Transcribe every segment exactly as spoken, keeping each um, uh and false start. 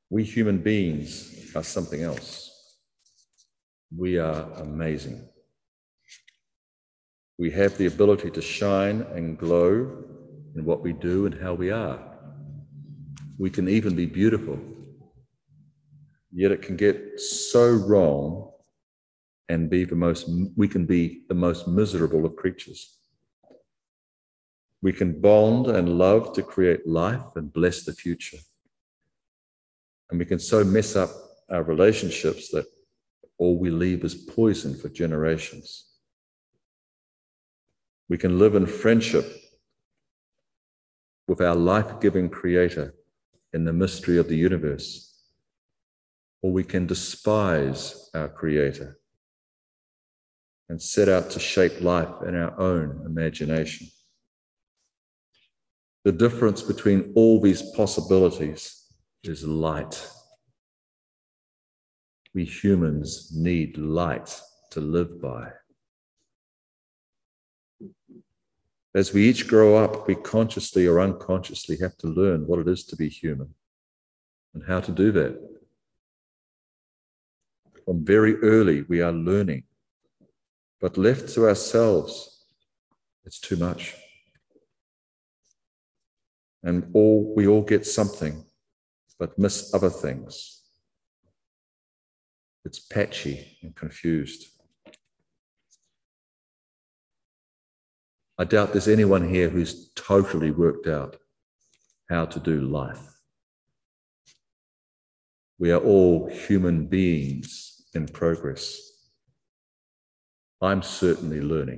We human beings are something else. We are amazing. We have the ability to shine and glow in what we do and how we are. We can even be beautiful, yet it can get so wrong and be the most, we can be the most miserable of creatures. We can bond and love to create life and bless the future. And we can so mess up our relationships that all we leave is poison for generations. We can live in friendship with our life-giving Creator in the mystery of the universe, or we can despise our Creator and set out to shape life in our own imagination. The difference between all these possibilities is light. We humans need light to live by. As we each grow up, we consciously or unconsciously have to learn what it is to be human and how to do that. From very early, we are learning, but left to ourselves, it's too much. And all we all get something, but miss other things. It's patchy and confused. I doubt there's anyone here who's totally worked out how to do life. We are all human beings in progress. I'm certainly learning.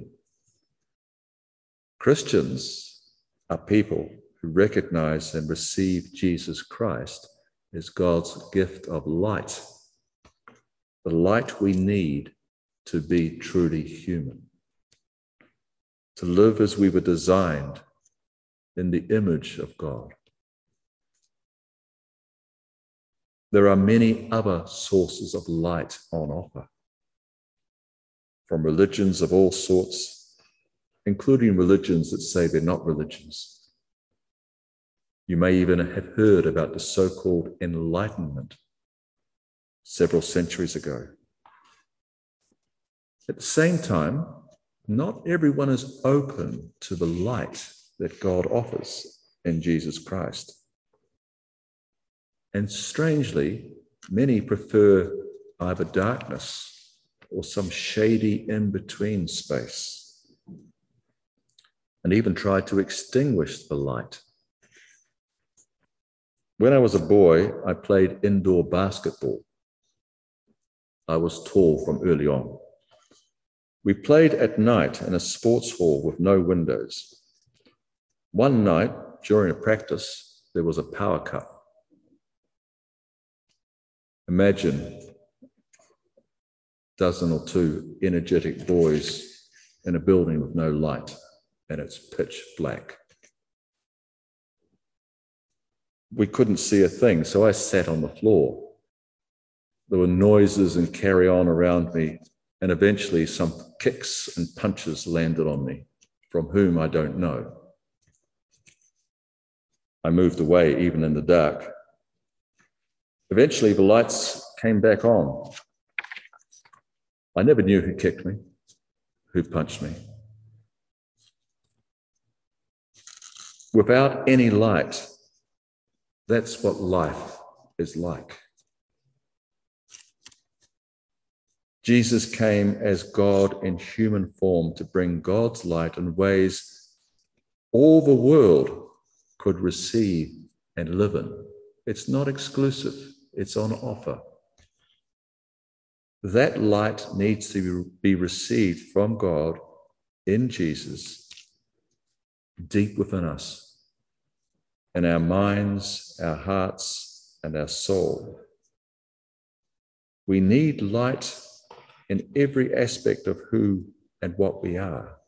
Christians are people who recognize and receive Jesus Christ as God's gift of light, the light we need to be truly human, to live as we were designed in the image of God. There are many other sources of light on offer, from religions of all sorts, including religions that say they're not religions. You may even have heard about the so-called Enlightenment several centuries ago. At the same time, not everyone is open to the light that God offers in Jesus Christ. And strangely, many prefer either darkness or some shady in-between space, and even try to extinguish the light. When I was a boy, I played indoor basketball. I was tall from early on. We played at night in a sports hall with no windows. One night, during a practice, there was a power cut. Imagine a dozen or two energetic boys in a building with no light, and it's pitch black. We couldn't see a thing, so I sat on the floor. There were noises and carry on around me, and eventually some kicks and punches landed on me, from whom I don't know. I moved away, even in the dark. Eventually, the lights came back on. I never knew who kicked me, who punched me. Without any light, that's what life is like. Jesus came as God in human form to bring God's light in ways all the world could receive and live in. It's not exclusive, it's on offer. That light needs to be received from God in Jesus, deep within us, in our minds, our hearts, and our soul. We need light in every aspect of who and what we are.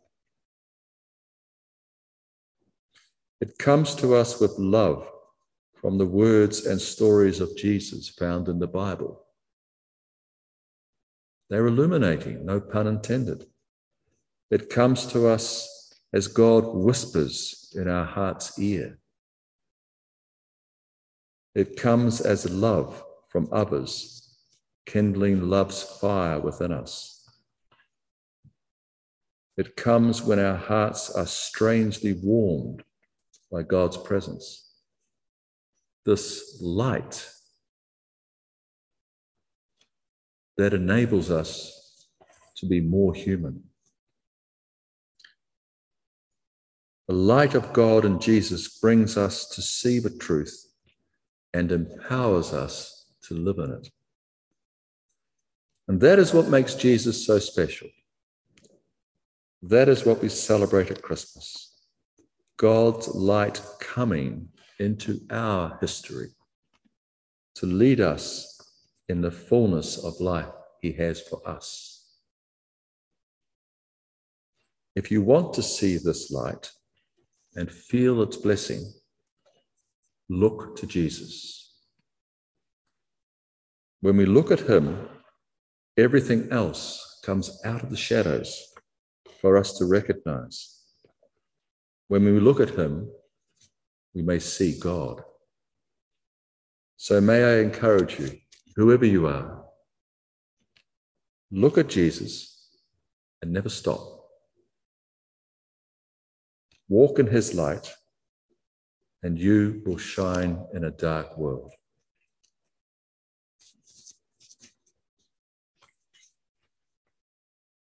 It comes to us with love from the words and stories of Jesus found in the Bible. They're illuminating, no pun intended. It comes to us as God whispers in our heart's ear. It comes as love from others, kindling love's fire within us. It comes when our hearts are strangely warmed by God's presence. This light that enables us to be more human. The light of God in Jesus brings us to see the truth and empowers us to live in it. And that is what makes Jesus so special. That is what we celebrate at Christmas. God's light coming into our history to lead us in the fullness of life he has for us. If you want to see this light and feel its blessing, look to Jesus. When we look at him, everything else comes out of the shadows for us to recognize. When we look at him, we may see God. So may I encourage you, whoever you are, look at Jesus and never stop. Walk in his light, and you will shine in a dark world.